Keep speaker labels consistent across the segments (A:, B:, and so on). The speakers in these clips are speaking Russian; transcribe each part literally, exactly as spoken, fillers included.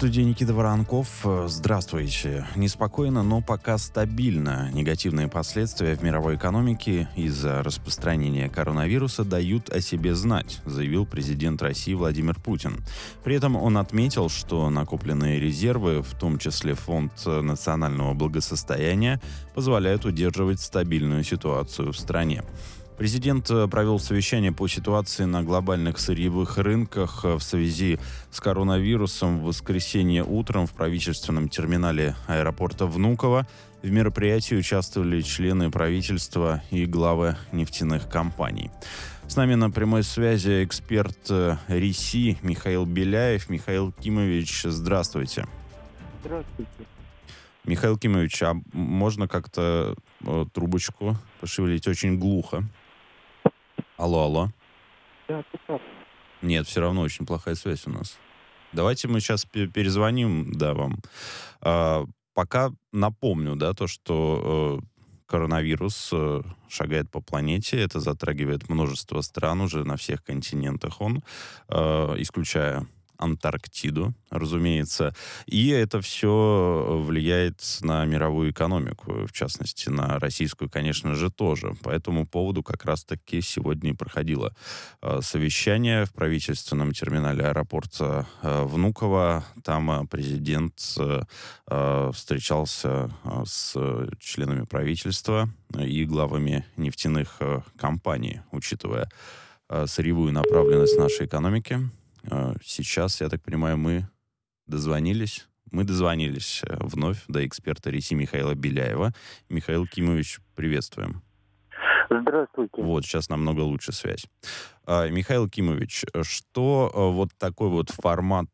A: студии Никита Воронков. Здравствуйте. Неспокойно, но пока стабильно. Негативные последствия в мировой экономике из-за распространения коронавируса дают о себе знать, заявил президент России Владимир Путин. При этом он отметил, что накопленные резервы, в том числе Фонд национального благосостояния, позволяют удерживать стабильную ситуацию в стране. Президент провел совещание по ситуации на глобальных сырьевых рынках в связи с коронавирусом в воскресенье утром в правительственном терминале аэропорта Внуково. В мероприятии участвовали члены правительства и главы нефтяных компаний. С нами на прямой связи эксперт РИСИ Михаил Беляев. Михаил Кимович, здравствуйте.
B: Здравствуйте.
A: Михаил Кимович, а можно как-то э, трубочку пошевелить? Очень глухо. Алло, алло.
B: Да, это
A: Нет, все равно очень плохая связь у нас. Давайте мы сейчас перезвоним, да, вам. А, пока напомню, да, то, что э, коронавирус э, шагает по планете, это затрагивает множество стран уже на всех континентах он, э, исключая Антарктиду, разумеется. И это все влияет на мировую экономику, в частности, на российскую, конечно же, тоже. По этому поводу как раз-таки сегодня и проходило э, совещание в правительственном терминале аэропорта э, Внуково. Там э, президент э, встречался э, с членами правительства и главами нефтяных э, компаний, учитывая э, сырьевую направленность нашей экономики. Сейчас, я так понимаю, мы дозвонились. Мы дозвонились вновь до эксперта РИСИ Михаила Беляева. Михаил Кимович, приветствуем.
B: Здравствуйте.
A: Вот, сейчас намного лучше связь. Михаил Кимович, что вот такой вот формат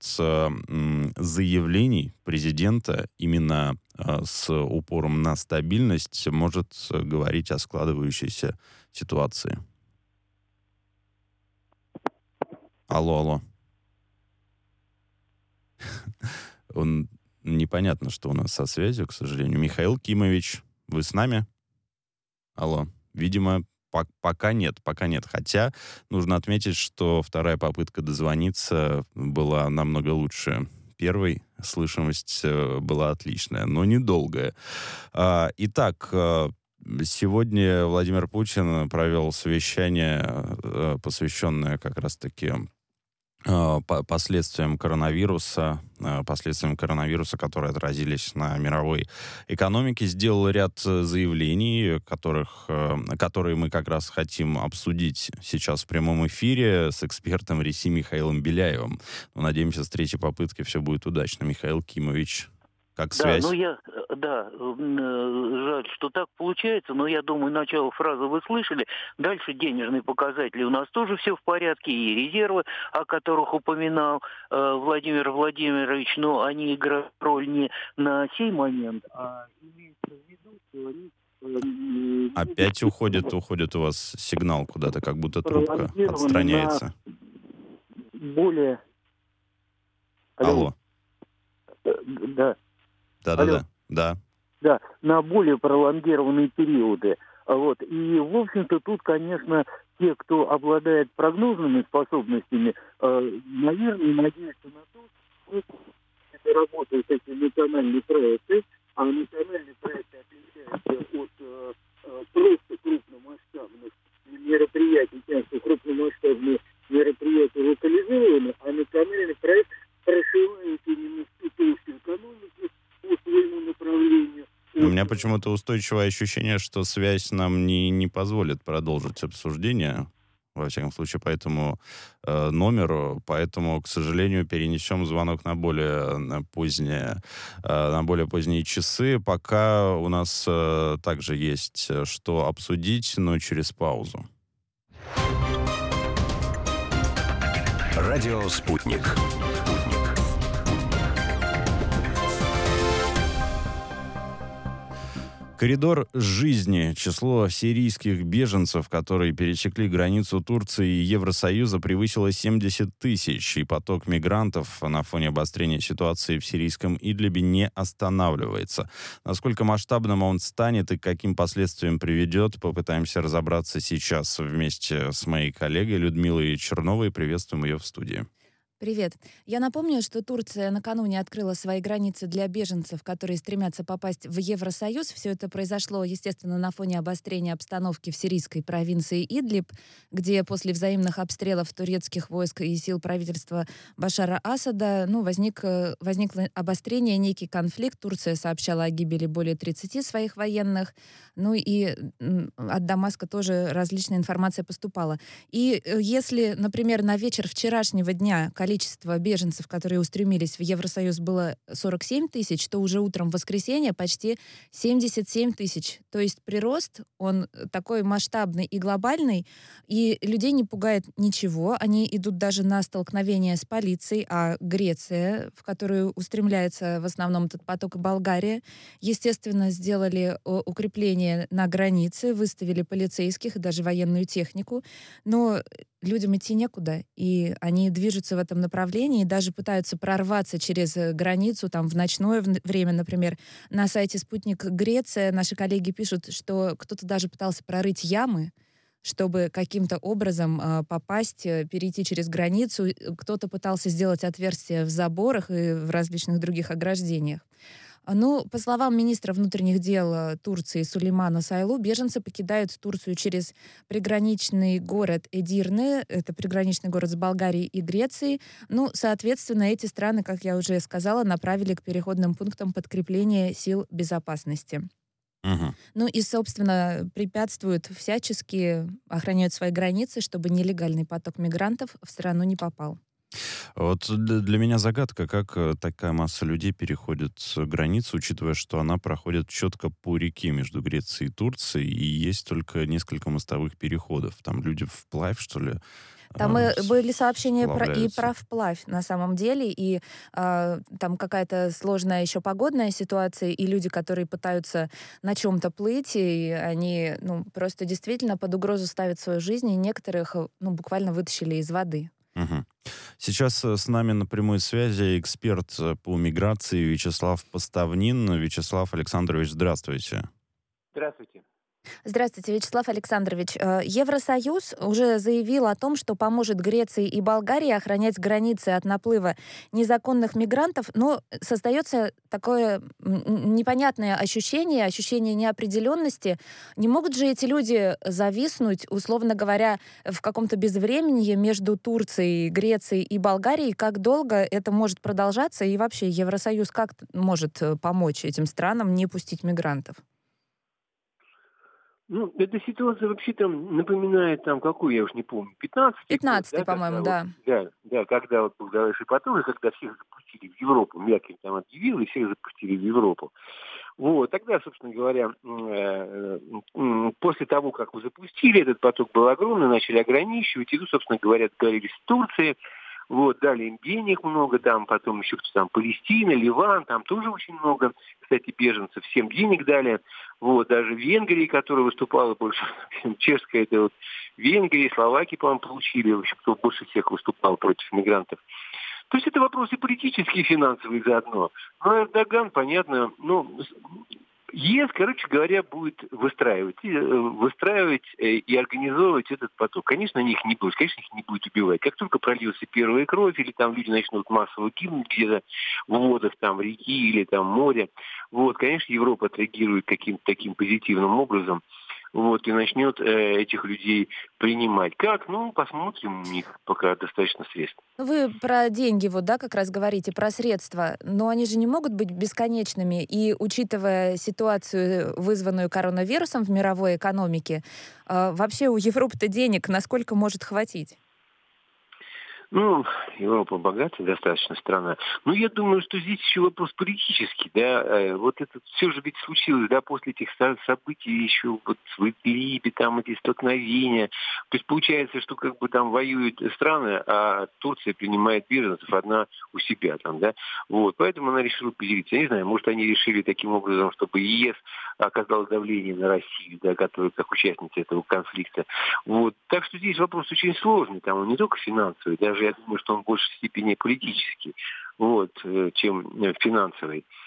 A: заявлений президента именно с упором на стабильность может говорить о складывающейся ситуации? Алло, алло. Он непонятно, что у нас со связью, к сожалению. Михаил Кимович, вы с нами? Алло. Видимо, по- пока нет, пока нет. Хотя нужно отметить, что вторая попытка дозвониться была намного лучше первой. Слышимость была отличная, но недолгая. А, итак, сегодня Владимир Путин провел совещание, посвященное как раз-таки последствиям коронавируса, последствиям коронавируса, которые отразились на мировой экономике, сделал ряд заявлений, которых, которые мы как раз хотим обсудить сейчас в прямом эфире с экспертом РИСИ Михаилом Беляевым. Но, надеемся, с третьей попытки все будет удачно. Михаил Кимович, как связь?
B: Да, ну я, да, жаль, что так получается, но я думаю, начало фразы вы слышали. Дальше денежные показатели у нас тоже все в порядке, и резервы, о которых упоминал э, Владимир Владимирович, но они играют роль не на сей момент, а имеется в виду, что они...
A: Опять уходит, уходит у вас сигнал куда-то, как будто трубка отстраняется.
B: Более...
A: Алло.
B: Да.
A: Да-да-да, да.
B: Да, на более пролонгированные периоды. Вот. И, в общем-то, тут, конечно, те, кто обладает прогнозными способностями, э, наверное, надеются на то, что это работают эти национальные проекты, а национальные проекты отличаются от э, просто крупномасштабных мероприятий, часто крупномасштабные мероприятия локализованы, а национальный проект прошивает именно всю толщу экономики по своему направлению.
A: У меня почему-то устойчивое ощущение, что связь нам не, не позволит продолжить обсуждение, во всяком случае, по этому э, номеру. Поэтому, к сожалению, перенесем звонок на более на поздние, э, на более поздние часы. Пока у нас э, также есть что обсудить, но через паузу.
C: Радио «Спутник».
A: Коридор жизни. Число сирийских беженцев, которые пересекли границу Турции и Евросоюза, превысило семьдесят тысяч, и поток мигрантов на фоне обострения ситуации в сирийском Идлибе не останавливается. Насколько масштабным он станет и к каким последствиям приведет, попытаемся разобраться сейчас вместе с моей коллегой Людмилой Черновой. Приветствуем ее в студии.
C: Привет. Я напомню, что Турция накануне открыла свои границы для беженцев, которые стремятся попасть в Евросоюз. Все это произошло, естественно, на фоне обострения обстановки в сирийской провинции Идлиб, где после взаимных обстрелов турецких войск и сил правительства Башара Асада ну, возник, э, возникло обострение, некий конфликт. Турция сообщала о гибели более тридцати своих военных. Ну и м, от Дамаска тоже различная информация поступала. И э, если, например, на вечер вчерашнего дня количество беженцев, которые устремились в Евросоюз, было сорок семь тысяч, то уже утром в воскресенье почти семьдесят семь тысяч. То есть прирост, он э, такой масштабный и глобальный, и людей не пугает ничего. Они идут даже на столкновение с полицией, а Греция, в которую устремляется в основном этот поток, и Болгария, естественно, сделали о, укрепление на границе, выставили полицейских и даже военную технику. Но людям идти некуда, и они движутся в этом направлении, и даже пытаются прорваться через э, границу, там, в ночное в- время, например. На сайте «Спутник Греция» наши коллеги пишут, что кто-то даже пытался прорыть ямы, чтобы каким-то образом э, попасть, э, перейти через границу. Э, Кто-то пытался сделать отверстия в заборах и в различных других ограждениях. А, Ну, по словам министра внутренних дел э, Турции Сулеймана Сайлу, беженцы покидают Турцию через приграничный город Эдирне, это приграничный город с Болгарией и Грецией. Ну, соответственно, эти страны, как я уже сказала, направили к переходным пунктам подкрепления сил безопасности.
A: Мгм.
C: Ну и, собственно, препятствуют всячески, охраняют свои границы, чтобы нелегальный поток мигрантов в страну не попал.
A: Вот д- для меня загадка, как э, такая масса людей переходит э, границу, учитывая, что она проходит четко по реке между Грецией и Турцией, и есть только несколько мостовых переходов. Там люди вплавь, что ли,
C: Там
A: а,
C: и
A: с-
C: были сообщения про, и
A: сплавляются.
C: про вплавь на самом деле, и а, там какая-то сложная еще погодная ситуация, и люди, которые пытаются на чем-то плыть, и они ну, просто действительно под угрозу ставят свою жизнь, и некоторых э, ну, буквально вытащили из воды.
A: Мгм. Сейчас э, с нами на прямой связи эксперт э, по миграции Вячеслав Поставнин. Вячеслав Александрович, здравствуйте.
B: Здравствуйте.
C: Здравствуйте, Вячеслав Александрович. Э, Евросоюз уже заявил о том, что поможет Греции и Болгарии охранять границы от наплыва незаконных мигрантов, но создается такое м, м, непонятное ощущение, ощущение неопределенности. Не могут же эти люди зависнуть, условно говоря, в каком-то безвременье между Турцией, Грецией и Болгарией? Как долго это может продолжаться? И вообще Евросоюз как т- может э, помочь этим странам не пустить мигрантов?
B: Ну, эта ситуация вообще там напоминает там, какую, я уж не помню, пятнадцатый год,
C: Пятнадцатый,
B: да,
C: по-моему,
B: когда вот,
C: да.
B: да, да, когда вот был Давай Шепотовый, когда всех запустили в Европу, Меркель там объявила, и всех запустили в Европу. Вот, тогда, собственно говоря, м, э, м, после того, как вы запустили, этот поток был огромный, начали ограничивать, и тут, собственно говоря, договорились с Турцией, вот, дали им денег много, там, потом еще кто-то там, Палестина, Ливан, там тоже очень много, кстати, беженцев, всем денег дали, вот, даже Венгрии, которая выступала больше, чем чешская, это вот Венгрия, Словакия, по-моему, получили, в общем, кто больше всех выступал против мигрантов. То есть это вопросы политические и финансовые заодно. Но Эрдоган, понятно, ну, ЕС, короче говоря, будет выстраивать, и, э, выстраивать э, и организовывать этот поток. Конечно, они их не будут, конечно, их не будет убивать. Как только прольется первая кровь, или там люди начнут массово гибнуть где-то в водах там реки или там моря, вот, конечно, Европа отреагирует каким-то таким позитивным образом. Вот, и начнет э, этих людей принимать. Как? Ну, посмотрим, у них пока достаточно средств.
C: Ну, вы про деньги вот, да, как раз говорите, про средства, но они же не могут быть бесконечными. И учитывая ситуацию, вызванную коронавирусом в мировой экономике, а, вообще у Европы-то денег насколько может хватить?
B: Ну, Европа богатая достаточно страна. Но я думаю, что здесь еще вопрос политический, да. Э, Вот это все же ведь случилось, да, после этих со- событий еще вот в Идлибе, там эти столкновения. То есть получается, что как бы там воюют страны, а Турция принимает беженцев одна у себя там, да. Вот, поэтому она решила поделиться. Я не знаю, может, они решили таким образом, чтобы ЕС оказал давление на Россию, да, которая как участница этого конфликта. Вот. Так что здесь вопрос очень сложный, там он не только финансовый, даже я думаю, что он в большей степени политический, вот, э, чем э, финансовый.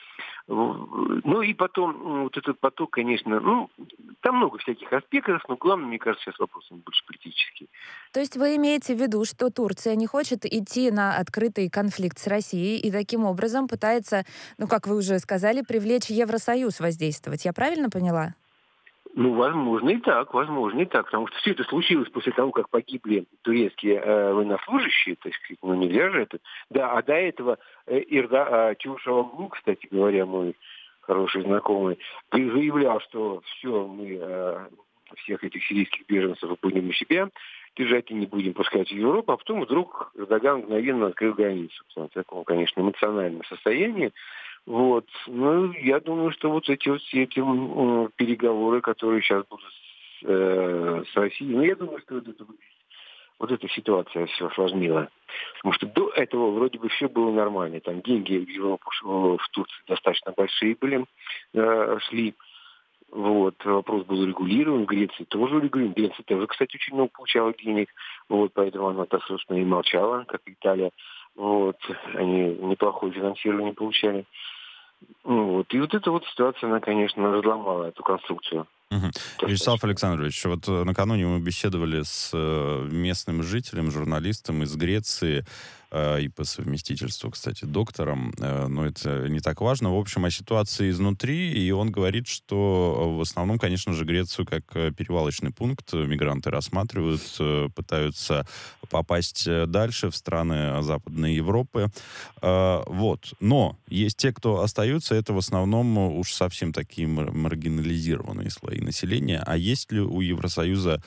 D: Ну и потом, вот этот поток, конечно, ну, там много всяких аспектов, но главное, мне кажется, сейчас вопрос больше политический.
C: То есть вы имеете в виду, что Турция не хочет идти на открытый конфликт с Россией и таким образом пытается, ну, как вы уже сказали, привлечь Евросоюз воздействовать. Я правильно поняла?
D: Ну, возможно и так, возможно и так, потому что все это случилось после того, как погибли турецкие э, военнослужащие, то есть, ну, нельзя же это. Да, а до этого э, Ирда, э, Чувушоглу, кстати говоря, мой хороший знакомый, заявлял, что все, мы э, всех этих сирийских беженцев будем у себя держать и не будем пускать в Европу, а потом вдруг Эрдоган мгновенно открыл границу. В таком, конечно, эмоциональном состоянии. Вот. Ну, я думаю, что вот эти вот все эти э, переговоры, которые сейчас будут с, э, с Россией, ну, я думаю, что вот, это, вот эта ситуация все осложнила. Потому что до этого вроде бы все было нормально. Там деньги в Европу, в Турции достаточно большие были, э, шли. Вот. Вопрос был урегулирован. В Греции тоже урегулирован. Греция тоже, кстати, очень много получала денег. Вот. Поэтому она, так, собственно, и молчала, как Италия. Вот. Они неплохое финансирование получали. Вот. И вот эта вот ситуация, она, конечно, разломала эту конструкцию.
A: Угу. Вячеслав Александрович, вот накануне мы беседовали с местным жителем, журналистом из Греции, и по совместительству, кстати, доктором, но это не так важно. В общем, о ситуации изнутри, и он говорит, что в основном, конечно же, Грецию как перевалочный пункт мигранты рассматривают, пытаются попасть дальше в страны Западной Европы. Вот. Но есть те, кто остаются, это в основном уж совсем такие маргинализированные слои населения. А есть ли у Евросоюза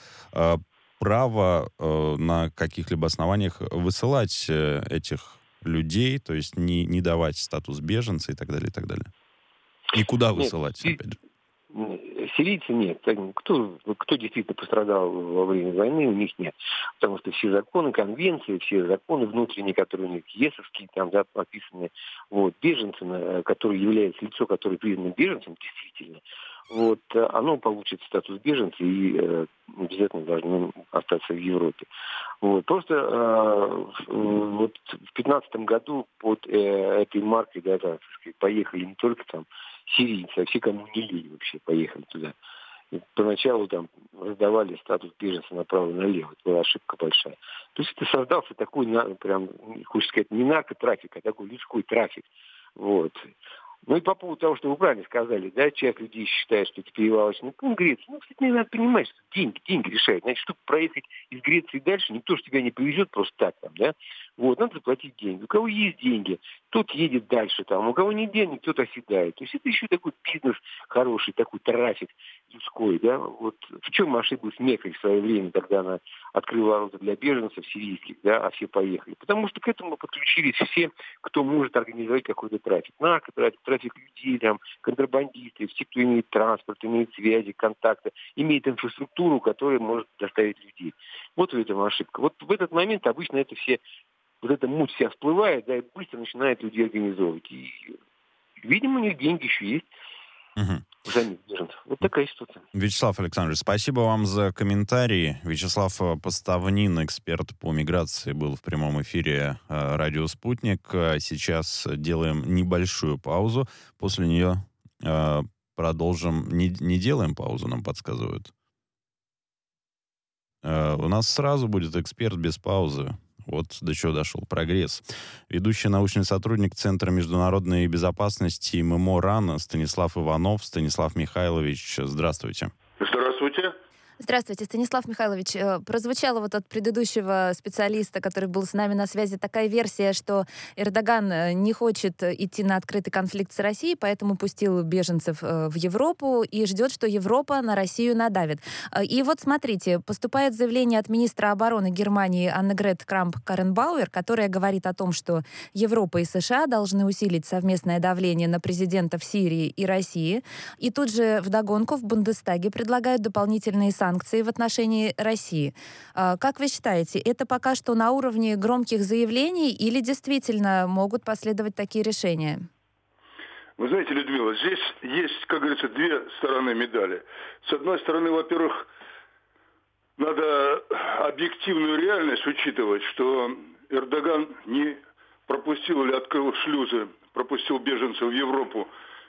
A: право э, на каких-либо основаниях высылать э, этих людей, то есть не, не давать статус беженца и так далее, и так далее? И куда высылать,
D: нет,
A: опять же?
D: Сирийцы нет. Кто, кто действительно пострадал во время войны, у них нет. Потому что все законы, конвенции, все законы внутренние, которые у них ЕСовские, там, да, описаны, вот, беженцы, которые являются лицо, которое признано беженцем, действительно, вот, оно получит статус беженца и э, обязательно должно остаться в Европе. Вот. Просто э, вот в пятнадцатом году под э, этой маркой, да, да, так сказать, поехали не только там сирийцы, а все, кому не лень, вообще поехали туда. И поначалу там раздавали статус беженца направо и налево. Это была ошибка большая. То есть это создался такой, прям, хочется сказать, не наркотрафик, а такой людской трафик. Вот. Ну и по поводу того, что вы правильно сказали, да, часть людей считает, что это перевалочный пункт Греции. Ну, кстати, мне надо понимать, что деньги, деньги решают. Значит, чтобы проехать из Греции дальше, никто же тебя не повезет просто так там, да. Вот, надо заплатить деньги. У кого есть деньги, тот едет дальше там. У кого нет денег, тот оседает. То есть это еще такой бизнес хороший, такой трафик людской, да. Вот в чем ошиблась Меркель в свое время, когда она открыла ворота для беженцев сирийских, да, а все поехали. Потому что к этому подключились все, кто может организовать какой-то трафик. Наркотрафик, трафик людей, там, контрабандисты, все, кто имеет транспорт, имеет связи, контакты, имеет инфраструктуру, которая может доставить людей. Вот в этом ошибка. Вот в этот момент обычно это все, вот эта муть вся всплывает, да, и быстро начинает людей организовывать. И, видимо, у них деньги еще есть.
A: Угу.
D: Вот такая ситуация.
A: Вячеслав Александрович, спасибо вам за комментарии. Вячеслав Поставнин, эксперт по миграции, был в прямом эфире э, «Радио Спутник». Сейчас делаем небольшую паузу. После нее э, продолжим. Не, не делаем паузу, нам подсказывают. Э, у нас сразу будет эксперт без паузы. Вот до чего дошел прогресс. Ведущий научный сотрудник Центра международной безопасности ММО РАН Станислав Иванов. Станислав Михайлович, здравствуйте.
E: Здравствуйте.
C: Здравствуйте, Станислав Михайлович. Прозвучала вот от предыдущего специалиста, который был с нами на связи, такая версия, что Эрдоган не хочет идти на открытый конфликт с Россией, поэтому пустил беженцев в Европу и ждет, что Европа на Россию надавит. И вот смотрите, поступает заявление от министра обороны Германии Аннегрет Крамп-Карренбауэр, которая говорит о том, что Европа и США должны усилить совместное давление на президентов Сирии и России. И тут же вдогонку в Бундестаге предлагают дополнительные санкции санкции в отношении России. Как вы считаете, это пока что на уровне громких заявлений или действительно могут последовать такие решения?
E: Вы знаете, Людмила, здесь есть, как говорится, две стороны медали. С одной стороны, во-первых, надо объективную реальность учитывать, что Эрдоган не пропустил или открыл шлюзы, пропустил беженцев в Европу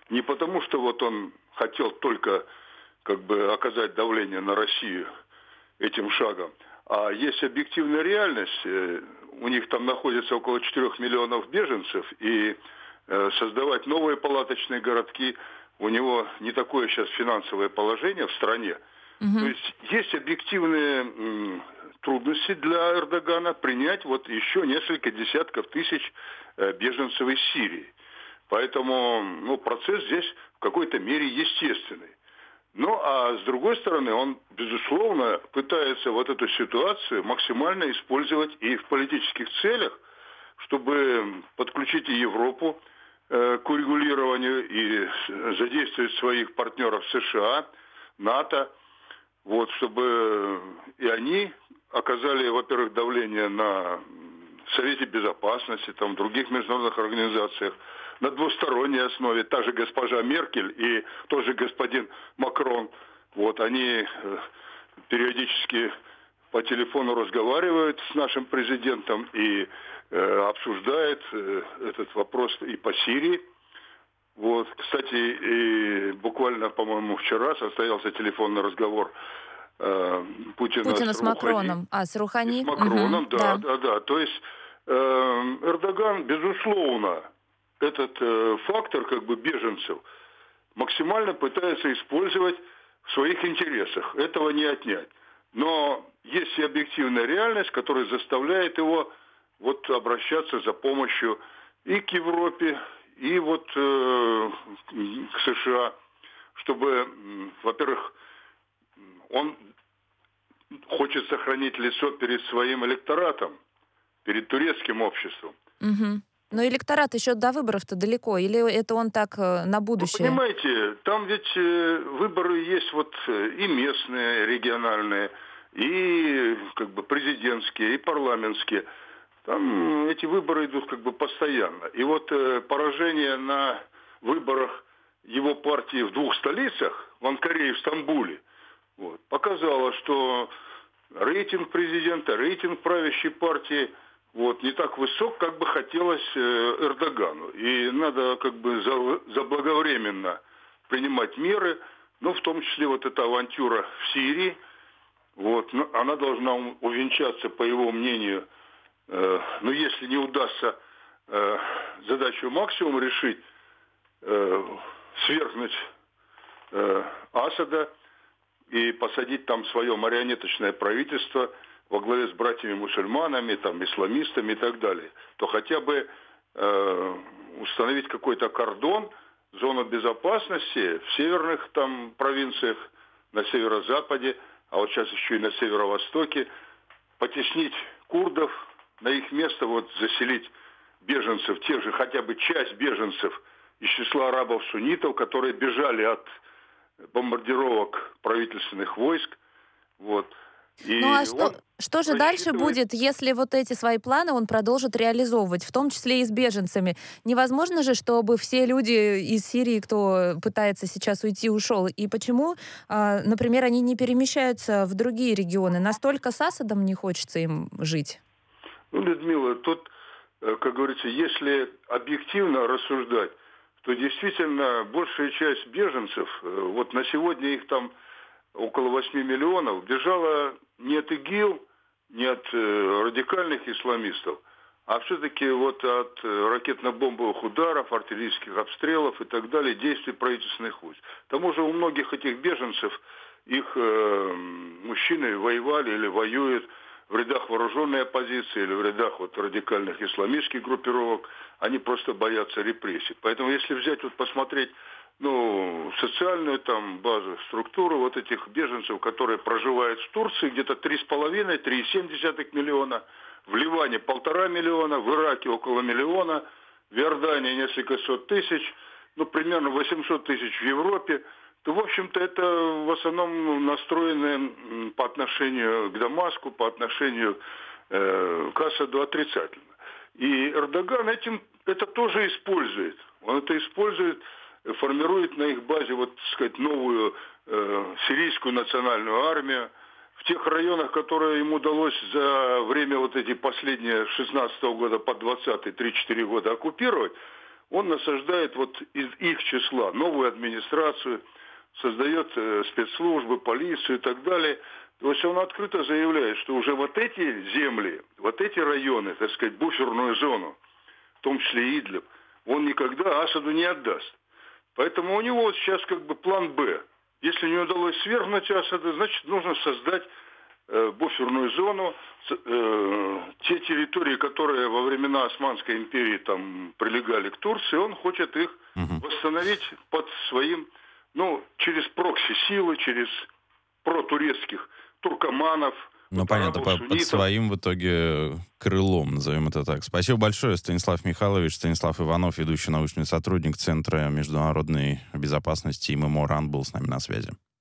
E: Не потому, что вот он хотел только как бы оказать давление на Россию этим шагом, а есть объективная реальность. У них там находится около четырёх миллионов беженцев, и создавать новые палаточные городки, у него не такое сейчас финансовое положение в стране.
C: Угу.
E: То есть есть объективные м, трудности для Эрдогана принять вот еще несколько десятков тысяч э, беженцев из Сирии. Поэтому ну, процесс здесь в какой-то мере естественный. Ну, а с другой стороны, он, безусловно, пытается вот эту ситуацию максимально использовать и в политических целях, чтобы подключить и Европу э, к урегулированию и задействовать своих партнеров США, НАТО, вот, чтобы и они оказали, во-первых, давление на Совете Безопасности, там, в других международных организациях, на двусторонней основе. Та же госпожа Меркель и тоже господин Макрон, вот, они э, периодически по телефону разговаривают с нашим президентом и э, обсуждают э, этот вопрос и по Сирии. Вот, кстати, и буквально, по-моему, вчера состоялся телефонный разговор э, Путина,
C: Путина
E: с,
C: с Макроном. А, с Рухани?
E: с Макроном,
C: угу,
E: да,
C: да,
E: да, да. То есть э, Эрдоган, безусловно, этот э, фактор как бы беженцев максимально пытается использовать в своих интересах. Этого не отнять. Но есть и объективная реальность, которая заставляет его вот обращаться за помощью и к Европе, и вот э, к США, чтобы, во-первых, он хочет сохранить лицо перед своим электоратом, перед турецким обществом.
C: Угу. Но электорат еще до выборов-то далеко, или это он так э, на будущее?
E: Вы понимаете, там ведь э, выборы есть вот и местные, региональные, и как бы президентские, и парламентские. Там эти выборы идут как бы постоянно. И вот э, поражение на выборах его партии в двух столицах, в Анкаре и в Стамбуле, вот, показало, что рейтинг президента, рейтинг правящей партии вот, не так высок, как бы хотелось э, Эрдогану. И надо как бы за, заблаговременно принимать меры, ну, в том числе вот эта авантюра в Сирии, вот, ну, она должна увенчаться, по его мнению, э, ну, если не удастся э, задачу максимум решить, э, свергнуть э, Асада и посадить там свое марионеточное правительство во главе с братьями-мусульманами, там, исламистами и так далее, то хотя бы э, установить какой-то кордон, зону безопасности в северных там провинциях, на северо-западе, а вот сейчас еще и на северо-востоке, потеснить курдов, на их место вот заселить беженцев, тех же, хотя бы часть беженцев из числа арабов-суннитов, которые бежали от бомбардировок правительственных войск, вот. И
C: ну а что, что же дальше будет, если вот эти свои планы он продолжит реализовывать, в том числе и с беженцами? Невозможно же, чтобы все люди из Сирии, кто пытается сейчас уйти, ушел. И почему, например, они не перемещаются в другие регионы? Настолько с Асадом не хочется им жить?
E: Ну, Людмила, тут, как говорится, если объективно рассуждать, то действительно большая часть беженцев, вот на сегодня их там около восьми миллионов, бежала не от ИГИЛ, не от э, радикальных исламистов, а все-таки вот от э, ракетно-бомбовых ударов, артиллерийских обстрелов и так далее, действий правительственных войск. К тому же у многих этих беженцев, их э, мужчины воевали или воюют в рядах вооруженной оппозиции или в рядах вот радикальных исламистских группировок, они просто боятся репрессий. Поэтому если взять, вот посмотреть, ну, социальную там базу, структуру вот этих беженцев, которые проживают в Турции, где-то три с половиной, три и семь десятых миллиона, в Ливане полтора миллиона, в Ираке около миллиона, в Иордании несколько сот тысяч, ну, примерно восемьсот тысяч в Европе, то, в общем-то, это в основном настроены по отношению к Дамаску, по отношению э, к Асаду отрицательно. И Эрдоган этим это тоже использует. Он это использует, формирует на их базе, вот, так сказать, новую э, сирийскую национальную армию. В тех районах, которые ему удалось за время вот эти последние шестнадцатого года по двадцатый, три-четыре года оккупировать, он насаждает вот из их числа новую администрацию, создает э, спецслужбы, полицию и так далее. То есть он открыто заявляет, что уже вот эти земли, вот эти районы, так сказать, буферную зону, в том числе Идлиб, он никогда Асаду не отдаст. Поэтому у него вот сейчас как бы план «Б». Если не удалось свергнуть Асада, значит, нужно создать э, буферную зону. Э, те территории, которые во времена Османской империи там прилегали к Турции, он хочет их угу. восстановить под своим, ну, через прокси-силы, через протурецких туркоманов.
A: Ну, понятно, по, под своим в итоге крылом, назовем это так. Спасибо большое, Станислав Михайлович. Станислав Иванов, ведущий научный сотрудник Центра международной безопасности ИММО РАН, был с нами на связи.